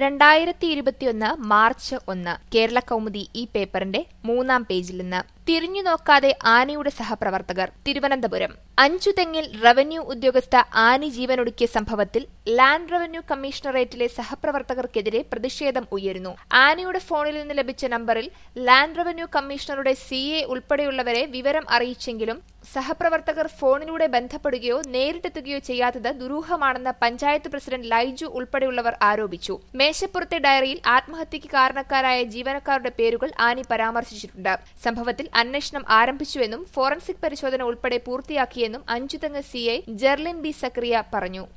2021 March 1 Kerala Kaumudi ഈ പേപ്പറിന്റെ 3-ാം പേജിൽ നിന്ന് തിരിഞ്ഞുനോക്കാതെ ആനയുടെ സഹപ്രവർത്തകർ തിരുവനന്തപുരം അഞ്ചുതെങ്ങിൽ റവന്യൂ ഉദ്യോഗസ്ഥ ആനി ജീവനൊടുക്കിയ സംഭവത്തിൽ ലാൻഡ് റവന്യൂ കമ്മീഷണറേറ്റിലെ സഹപ്രവർത്തകർക്കെതിരെ പ്രതിഷേധം ഉയരുന്നു. ആനിയുടെ ഫോണിൽ നിന്ന് ലഭിച്ച നമ്പറിൽ ലാൻഡ് റവന്യൂ കമ്മീഷണറുടെ CA ഉൾപ്പെടെയുള്ളവരെ വിവരം അറിയിച്ചെങ്കിലും സഹപ്രവർത്തകർ ഫോണിലൂടെ ബന്ധപ്പെടുകയോ നേരിട്ടെത്തുകയോ ചെയ്യാത്തത് ദുരൂഹമാണെന്ന് പഞ്ചായത്ത് പ്രസിഡന്റ് ലൈജു ഉൾപ്പെടെയുള്ളവർ ആരോപിച്ചു. മേശപ്പുറത്തെ ഡയറിയിൽ ആത്മഹത്യയ്ക്ക് കാരണക്കാരായ ജീവനക്കാരുടെ പേരുകൾ ആനി പരാമർശിച്ചിട്ടുണ്ട്. സംഭവത്തിൽ അന്വേഷണം ആരംഭിച്ചുവെന്നും ഫോറൻസിക് പരിശോധന ഉൾപ്പെടെ പൂർത്തിയാക്കിയെന്നും അഞ്ചുതെങ്ങ് CI ജെർലിൻ ബി സക്കറിയ പറഞ്ഞു.